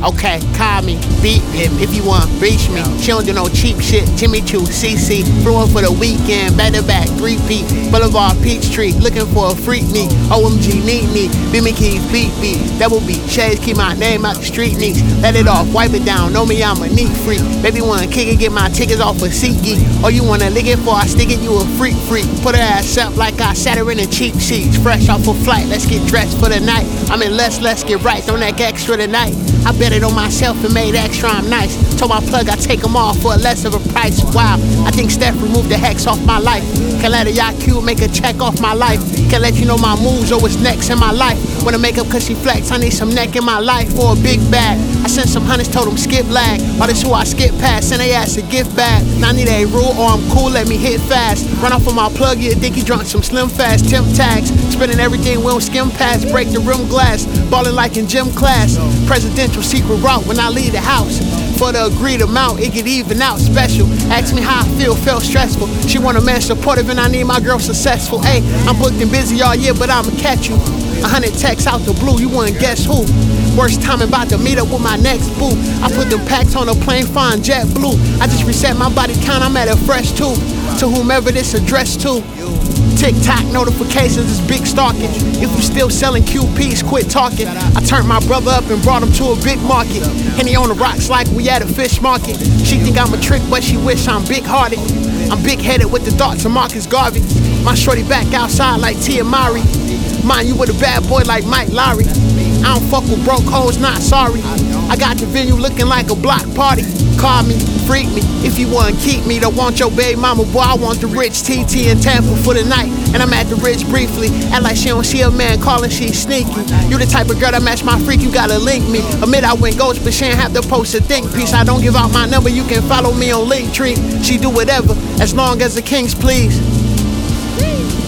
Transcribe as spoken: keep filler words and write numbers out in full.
Okay, call me, beat me if you want, reach me. She don't do no cheap shit. Jimmy Choo, C C, flowing for the weekend, back to back, three feet. Boulevard, Peachtree, looking for a freak me. O M G, need me, B M Keys, beat me. That will be shades, keep my name out the street needs. Let it off, wipe it down, know me, I'm a neat freak. Baby wanna kick it, get my tickets off of SeatGeek. Or you wanna lick it for I stick it, you a freak freak. Put her ass up like I sat her in the cheap seats. Fresh off a flight, let's get dressed for the night. I'm in less, let's get right, don't act extra tonight. I bet it on myself and made extra, I'm nice. Told my plug I take them off for less of a price. Wow, I think Steph removed the hex off my life. Can let a yacht cube make a check off my life. Can let you know my moves or what's next in my life. Wanna make up cause she flex, I need some neck in my life for a big bag. I sent some hundreds, told them skip lag. All this who I skip past, send they ass a gift bag. Now I need a rule or I'm cool, let me hit fast. Run off of my plug, you think he drunk some slim fast. Temp tags, spinning everything, we don't skim past. Break the rim glass, ballin' like in gym class. Presidential secret route when I leave the house. For the agreed amount, it get even out special. Ask me how I feel, felt stressful. She want a man supportive and I need my girl successful. Hey, I'm booked and busy all year, but I'ma catch you. A hundred texts out the blue, you wouldn't guess who. Worst time about to meet up with my next boo. I put them packs on a plane, fine jet blue. I just reset my body count, I'm at a fresh two. To whomever this addressed to. TikTok notifications is big stalking. If you still selling Q Ps, quit talking. I turned my brother up and brought him to a big market. And he on the rocks like we at a fish market. She think I'm a trick, but she wish I'm big-hearted. I'm big-headed with the thoughts of Marcus Garvey. My shorty back outside like Tia Mowry. Mind you with a bad boy like Mike Lowry. I don't fuck with broke hoes, not sorry. I got the venue looking like a block party. Call me, freak me, if you wanna keep me. Don't want your baby mama, boy, I want the rich T T in Tampa for the night. And I'm at the Ridge briefly, act like she don't see a man calling, she sneaky. You the type of girl that match my freak, you gotta link me. Admit I went ghost, but she ain't have to post a think piece. I don't give out my number, you can follow me on Linktree. She do whatever, as long as the kings please.